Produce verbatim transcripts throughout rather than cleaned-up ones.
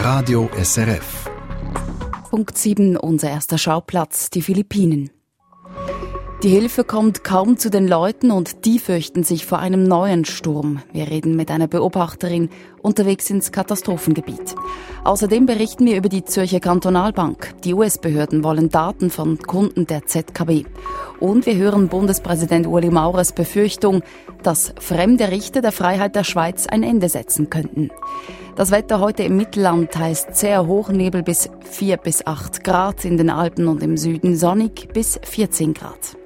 Radio S R F. Punkt sieben, unser erster Schauplatz, die Philippinen. Die Hilfe kommt kaum zu den Leuten und die fürchten sich vor einem neuen Sturm. Wir reden mit einer Beobachterin unterwegs ins Katastrophengebiet. Außerdem berichten wir über die Zürcher Kantonalbank. Die U S-Behörden wollen Daten von Kunden der Z K B. Und wir hören Bundespräsident Ueli Maurers Befürchtung, dass fremde Richter der Freiheit der Schweiz ein Ende setzen könnten. Das Wetter heute im Mittelland heißt sehr Hochnebel bis vier bis acht Grad, in den Alpen und im Süden sonnig bis vierzehn Grad.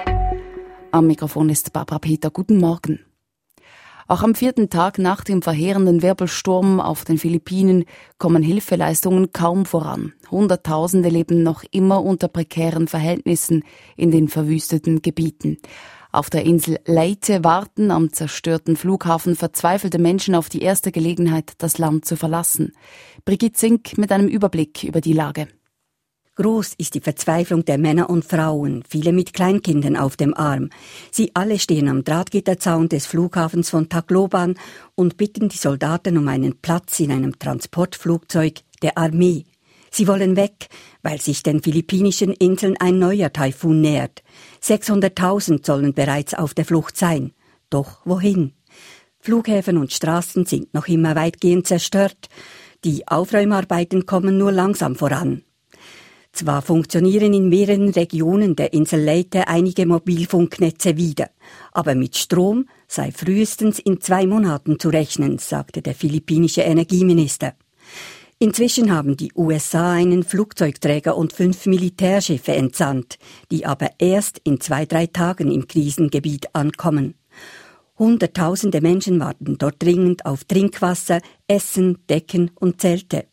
Am Mikrofon ist Barbara Peter. Guten Morgen. Auch am vierten Tag nach dem verheerenden Wirbelsturm auf den Philippinen kommen Hilfeleistungen kaum voran. Hunderttausende leben noch immer unter prekären Verhältnissen in den verwüsteten Gebieten. Auf der Insel Leyte warten am zerstörten Flughafen verzweifelte Menschen auf die erste Gelegenheit, das Land zu verlassen. Brigitte Zink mit einem Überblick über die Lage. Groß ist die Verzweiflung der Männer und Frauen, viele mit Kleinkindern auf dem Arm. Sie alle stehen am Drahtgitterzaun des Flughafens von Tacloban und bitten die Soldaten um einen Platz in einem Transportflugzeug der Armee. Sie wollen weg, weil sich den philippinischen Inseln ein neuer Taifun nähert. sechshunderttausend sollen bereits auf der Flucht sein. Doch wohin? Flughäfen und Straßen sind noch immer weitgehend zerstört. Die Aufräumarbeiten kommen nur langsam voran. Zwar funktionieren in mehreren Regionen der Insel Leyte einige Mobilfunknetze wieder, aber mit Strom sei frühestens in zwei Monaten zu rechnen, sagte der philippinische Energieminister. Inzwischen haben die U S A einen Flugzeugträger und fünf Militärschiffe entsandt, die aber erst in zwei, drei Tagen im Krisengebiet ankommen. Hunderttausende Menschen warten dort dringend auf Trinkwasser, Essen, Decken und Zelte.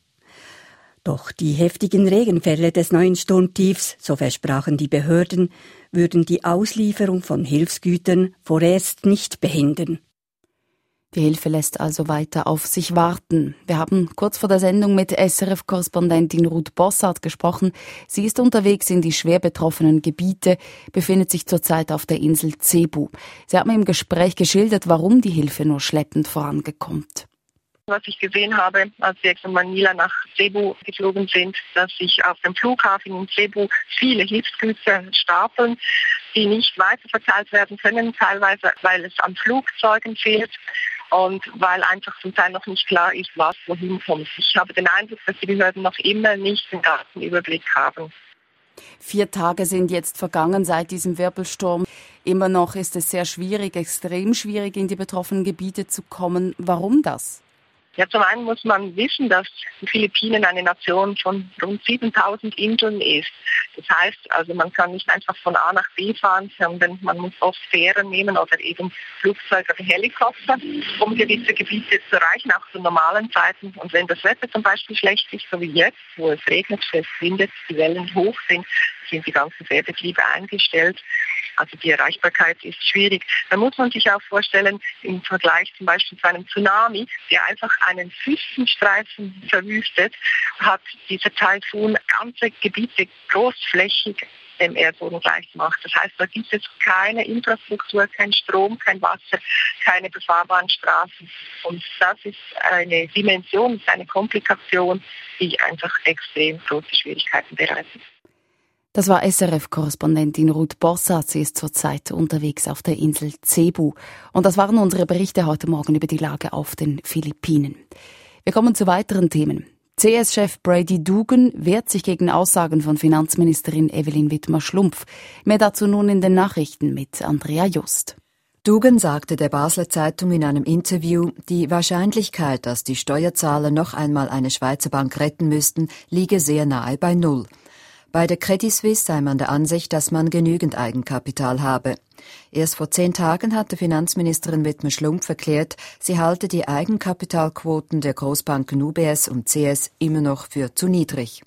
Doch die heftigen Regenfälle des neuen Sturmtiefs, so versprachen die Behörden, würden die Auslieferung von Hilfsgütern vorerst nicht behindern. Die Hilfe lässt also weiter auf sich warten. Wir haben kurz vor der Sendung mit S R F-Korrespondentin Ruth Bossart gesprochen. Sie ist unterwegs in die schwer betroffenen Gebiete, befindet sich zurzeit auf der Insel Cebu. Sie hat mir im Gespräch geschildert, warum die Hilfe nur schleppend vorangekommt. Was ich gesehen habe, als wir von Manila nach Cebu geflogen sind, dass sich auf dem Flughafen in Cebu viele Hilfsgüter stapeln, die nicht weiterverteilt werden können, teilweise weil es an Flugzeugen fehlt und weil einfach zum Teil noch nicht klar ist, was wohin kommt. Ich habe den Eindruck, dass die Behörden noch immer nicht den ganzen Überblick haben. Vier Tage sind jetzt vergangen seit diesem Wirbelsturm. Immer noch ist es sehr schwierig, extrem schwierig, in die betroffenen Gebiete zu kommen. Warum das? Ja, zum einen muss man wissen, dass die Philippinen eine Nation von rund siebentausend Inseln ist. Das heißt, also man kann nicht einfach von A nach B fahren, sondern man muss oft Fähren nehmen oder eben Flugzeuge oder Helikopter, um gewisse Gebiete zu erreichen, auch zu normalen Zeiten. Und wenn das Wetter zum Beispiel schlecht ist, so wie jetzt, wo es regnet, es windet, die Wellen hoch sind, sind die ganzen Fährbetriebe eingestellt. Also die Erreichbarkeit ist schwierig. Da muss man sich auch vorstellen, im Vergleich zum Beispiel zu einem Tsunami, der einfach einen Küstenstreifen verwüstet, hat dieser Taifun ganze Gebiete großflächig dem Erdboden gleich gemacht. Das heißt, da gibt es keine Infrastruktur, kein Strom, kein Wasser, keine befahrbaren Straßen. Und das ist eine Dimension, ist eine Komplikation, die einfach extrem große Schwierigkeiten bereitet. Das war S R F-Korrespondentin Ruth Bossart. Sie ist zurzeit unterwegs auf der Insel Cebu. Und das waren unsere Berichte heute Morgen über die Lage auf den Philippinen. Wir kommen zu weiteren Themen. C S-Chef Brady Dugan wehrt sich gegen Aussagen von Finanzministerin Evelyn Wittmer-Schlumpf. Mehr dazu nun in den Nachrichten mit Andrea Just. Dugan sagte der Basler Zeitung in einem Interview, die Wahrscheinlichkeit, dass die Steuerzahler noch einmal eine Schweizer Bank retten müssten, liege sehr nahe bei Null. Bei der Credit Suisse sei man der Ansicht, dass man genügend Eigenkapital habe. Erst vor zehn Tagen hatte Finanzministerin Wittmer-Schlumpf erklärt, sie halte die Eigenkapitalquoten der Großbanken U B S und C S immer noch für zu niedrig.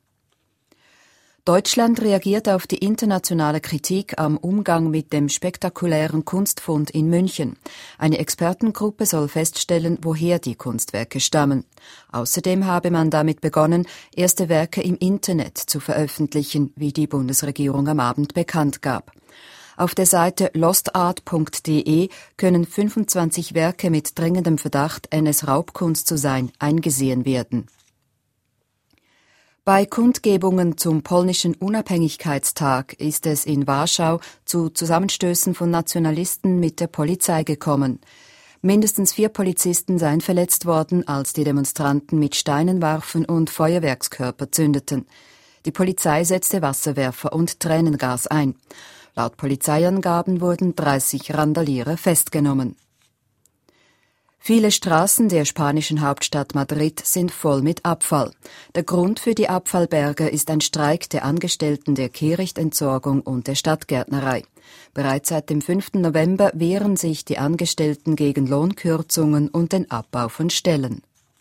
Deutschland reagiert auf die internationale Kritik am Umgang mit dem spektakulären Kunstfund in München. Eine Expertengruppe soll feststellen, woher die Kunstwerke stammen. Außerdem habe man damit begonnen, erste Werke im Internet zu veröffentlichen, wie die Bundesregierung am Abend bekannt gab. Auf der Seite lostart punkt de können fünfundzwanzig Werke mit dringendem Verdacht, N S-Raubkunst zu sein, eingesehen werden. Bei Kundgebungen zum polnischen Unabhängigkeitstag ist es in Warschau zu Zusammenstößen von Nationalisten mit der Polizei gekommen. Mindestens vier Polizisten seien verletzt worden, als die Demonstranten mit Steinen warfen und Feuerwerkskörper zündeten. Die Polizei setzte Wasserwerfer und Tränengas ein. Laut Polizeiangaben wurden dreißig Randalierer festgenommen. Viele Straßen der spanischen Hauptstadt Madrid sind voll mit Abfall. Der Grund für die Abfallberge ist ein Streik der Angestellten der Kehrichtentsorgung und der Stadtgärtnerei. Bereits seit dem fünften November wehren sich die Angestellten gegen Lohnkürzungen und den Abbau von Stellen.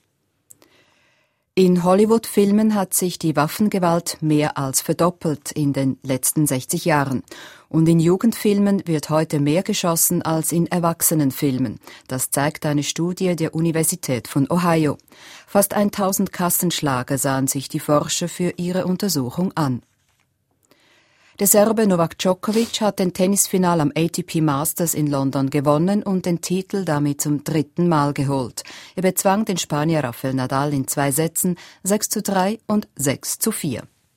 In Hollywood-Filmen hat sich die Waffengewalt mehr als verdoppelt in den letzten sechzig Jahren. Und in Jugendfilmen wird heute mehr geschossen als in Erwachsenenfilmen. Das zeigt eine Studie der Universität von Ohio. Fast tausend Kassenschlager sahen sich die Forscher für ihre Untersuchung an. Der Serbe Novak Djokovic hat den Tennisfinal am A T P Masters in London gewonnen und den Titel damit zum dritten Mal geholt. Er bezwang den Spanier Rafael Nadal in zwei Sätzen, sechs zu drei und sechs zu vier.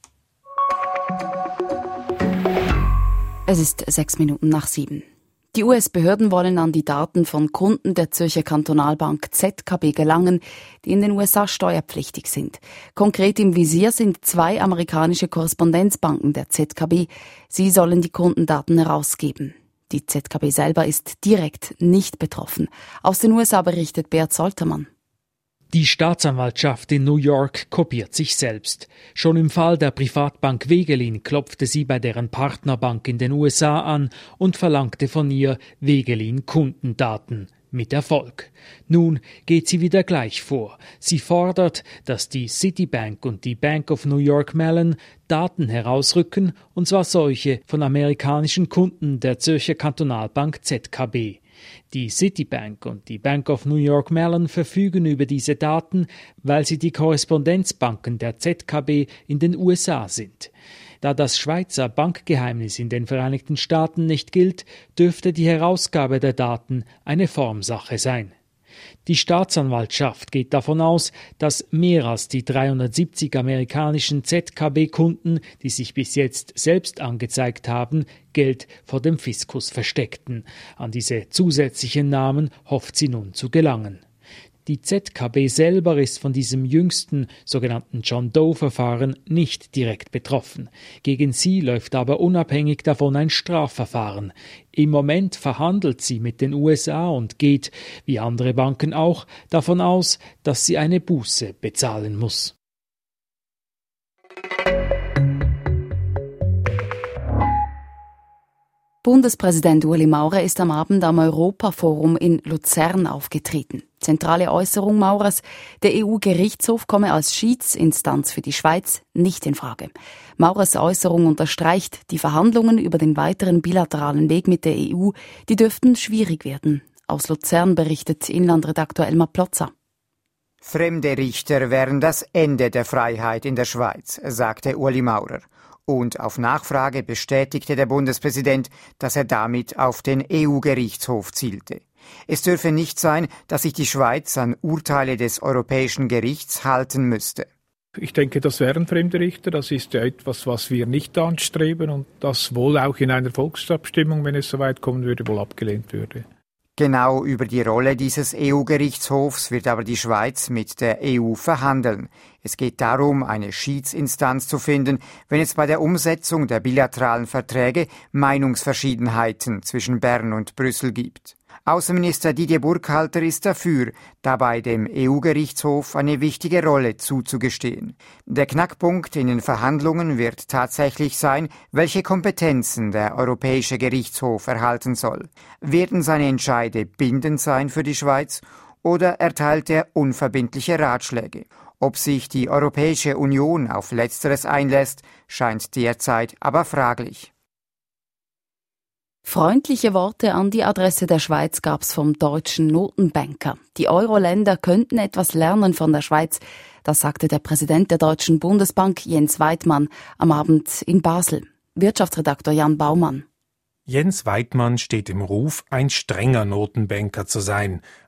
Es ist sechs Minuten nach sieben. Die U S-Behörden wollen an die Daten von Kunden der Zürcher Kantonalbank Z K B gelangen, die in den U S A steuerpflichtig sind. Konkret im Visier sind zwei amerikanische Korrespondenzbanken der Z K B. Sie sollen die Kundendaten herausgeben. Die Z K B selber ist direkt nicht betroffen. Aus den U S A berichtet Bert Soltermann. Die Staatsanwaltschaft in New York kopiert sich selbst. Schon im Fall der Privatbank Wegelin klopfte sie bei deren Partnerbank in den U S A an und verlangte von ihr Wegelin-Kundendaten. Mit Erfolg. Nun geht sie wieder gleich vor. Sie fordert, dass die Citibank und die Bank of New York Mellon Daten herausrücken, und zwar solche von amerikanischen Kunden der Zürcher Kantonalbank Z K B. Die Citibank und die Bank of New York Mellon verfügen über diese Daten, weil sie die Korrespondenzbanken der Z K B in den U S A sind. Da das Schweizer Bankgeheimnis in den Vereinigten Staaten nicht gilt, dürfte die Herausgabe der Daten eine Formsache sein. Die Staatsanwaltschaft geht davon aus, dass mehr als die dreihundertsiebzig amerikanischen Z K B-Kunden, die sich bis jetzt selbst angezeigt haben, Geld vor dem Fiskus versteckten. An diese zusätzlichen Namen hofft sie nun zu gelangen. Die Z K B selber ist von diesem jüngsten sogenannten John Doe-Verfahren nicht direkt betroffen. Gegen sie läuft aber unabhängig davon ein Strafverfahren. Im Moment verhandelt sie mit den U S A und geht, wie andere Banken auch, davon aus, dass sie eine Buße bezahlen muss. Bundespräsident Ueli Maurer ist am Abend am Europaforum in Luzern aufgetreten. Zentrale Äußerung Maurers, der E U-Gerichtshof komme als Schiedsinstanz für die Schweiz nicht in Frage. Maurers Äußerung unterstreicht, die Verhandlungen über den weiteren bilateralen Weg mit der E U, die dürften schwierig werden. Aus Luzern berichtet Inlandredaktor Elmar Plotzer. Fremde Richter wären das Ende der Freiheit in der Schweiz, sagte Ueli Maurer. Und auf Nachfrage bestätigte der Bundespräsident, dass er damit auf den E U-Gerichtshof zielte. Es dürfe nicht sein, dass sich die Schweiz an Urteile des Europäischen Gerichts halten müsste. Ich denke, das wären fremde Richter. Das ist ja etwas, was wir nicht anstreben und das wohl auch in einer Volksabstimmung, wenn es soweit kommen würde, wohl abgelehnt würde. Genau über die Rolle dieses E U-Gerichtshofs wird aber die Schweiz mit der E U verhandeln. Es geht darum, eine Schiedsinstanz zu finden, wenn es bei der Umsetzung der bilateralen Verträge Meinungsverschiedenheiten zwischen Bern und Brüssel gibt. Außenminister Didier Burkhalter ist dafür, dabei dem E U-Gerichtshof eine wichtige Rolle zuzugestehen. Der Knackpunkt in den Verhandlungen wird tatsächlich sein, welche Kompetenzen der Europäische Gerichtshof erhalten soll. Werden seine Entscheide bindend sein für die Schweiz oder erteilt er unverbindliche Ratschläge? Ob sich die Europäische Union auf Letzteres einlässt, scheint derzeit aber fraglich. Freundliche Worte an die Adresse der Schweiz gab's vom deutschen Notenbanker. Die Euro-Länder könnten etwas lernen von der Schweiz. Das sagte der Präsident der Deutschen Bundesbank, Jens Weidmann, am Abend in Basel. Wirtschaftsredaktor Jan Baumann. Jens Weidmann steht im Ruf, ein strenger Notenbanker zu sein.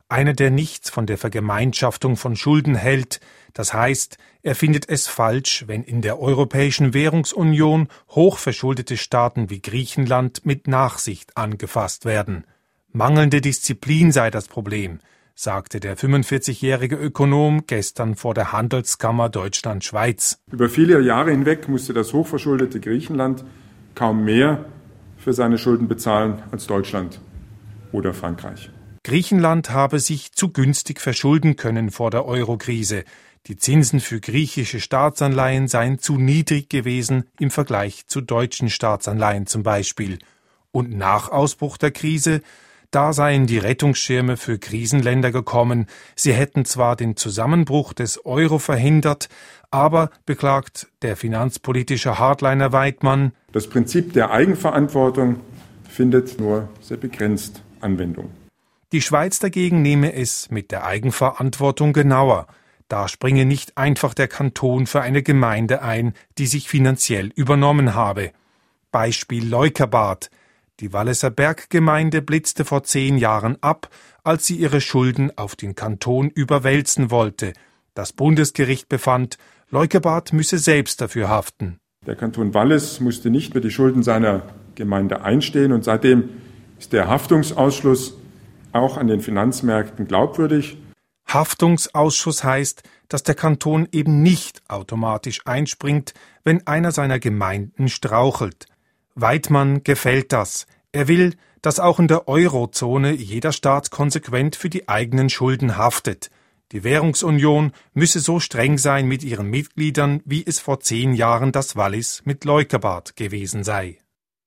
einer, der nichts von der Vergemeinschaftung von Schulden hält. Das heißt, er findet es falsch, wenn in der Europäischen Währungsunion hochverschuldete Staaten wie Griechenland mit Nachsicht angefasst werden. Mangelnde Disziplin sei das Problem, sagte der fünfundvierzigjährige Ökonom gestern vor der Handelskammer Deutschland-Schweiz. Über viele Jahre hinweg musste das hochverschuldete Griechenland kaum mehr für seine Schulden bezahlen als Deutschland oder Frankreich. Griechenland habe sich zu günstig verschulden können vor der Eurokrise. Die Zinsen für griechische Staatsanleihen seien zu niedrig gewesen im Vergleich zu deutschen Staatsanleihen zum Beispiel. Und nach Ausbruch der Krise, da seien die Rettungsschirme für Krisenländer gekommen. Sie hätten zwar den Zusammenbruch des Euro verhindert, aber, beklagt der finanzpolitische Hardliner Weidmann, das Prinzip der Eigenverantwortung findet nur sehr begrenzt Anwendung. Die Schweiz dagegen nehme es mit der Eigenverantwortung genauer. Da springe nicht einfach der Kanton für eine Gemeinde ein, die sich finanziell übernommen habe. Beispiel Leukerbad. Die Walliser Berggemeinde blitzte vor zehn Jahren ab, als sie ihre Schulden auf den Kanton überwälzen wollte. Das Bundesgericht befand, Leukerbad müsse selbst dafür haften. Der Kanton Wallis musste nicht für die Schulden seiner Gemeinde einstehen und seitdem ist der Haftungsausschluss auch an den Finanzmärkten glaubwürdig. Haftungsausschuss heißt, dass der Kanton eben nicht automatisch einspringt, wenn einer seiner Gemeinden strauchelt. Weidmann gefällt das. Er will, dass auch in der Eurozone jeder Staat konsequent für die eigenen Schulden haftet. Die Währungsunion müsse so streng sein mit ihren Mitgliedern, wie es vor zehn Jahren das Wallis mit Leukerbad gewesen sei.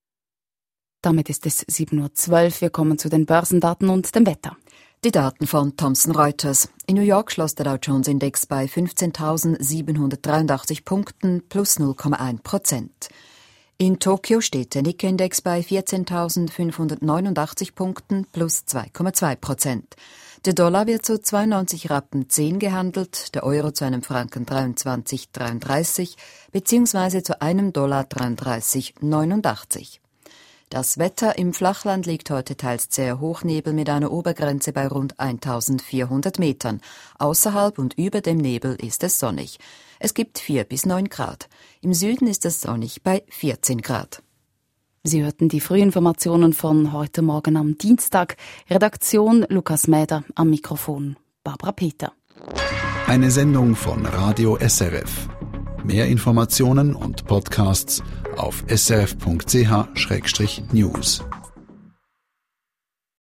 Damit ist es sieben Uhr zwölf. Wir kommen zu den Börsendaten und dem Wetter. Die Daten von Thomson Reuters. In New York schloss der Dow Jones Index bei fünfzehntausendsiebenhundertdreiundachtzig Punkten plus null Komma eins Prozent. In Tokio steht der Nikkei-Index bei vierzehntausendfünfhundertneunundachtzig Punkten plus zwei Komma zwei Prozent. Der Dollar wird zu zweiundneunzig Rappen zehn gehandelt, der Euro zu einem Franken dreiundzwanzig Komma dreiunddreißig beziehungsweise zu einem Dollar dreiunddreißig Komma neunundachtzig. Das Wetter im Flachland liegt heute teils zäher Hochnebel mit einer Obergrenze bei rund eintausendvierhundert Metern. Außerhalb und über dem Nebel ist es sonnig. Es gibt vier bis neun Grad. Im Süden ist es sonnig bei vierzehn Grad. Sie hörten die Frühinformationen von heute Morgen am Dienstag. Redaktion Lukas Mäder, am Mikrofon Barbara Peter. Eine Sendung von Radio S R F. Mehr Informationen und Podcasts auf s r f punkt c h schrägstrich news.